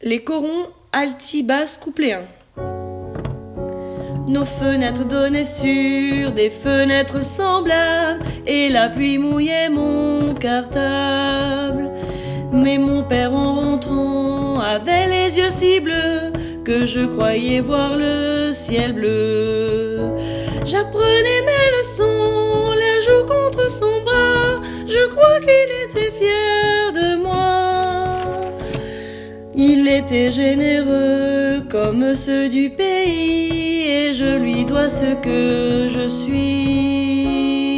Les corons alti basse couplet 1. Nos fenêtres donnaient sur des fenêtres semblables, et la pluie mouillait mon cartable. Mais mon père en rentrant avait les yeux si bleus que je croyais voir le ciel bleu. J'apprenais mes leçons, la joue contre son bras, je crois qu'il était fier de moi. Il était généreux comme ceux du pays, et je lui dois ce que je suis.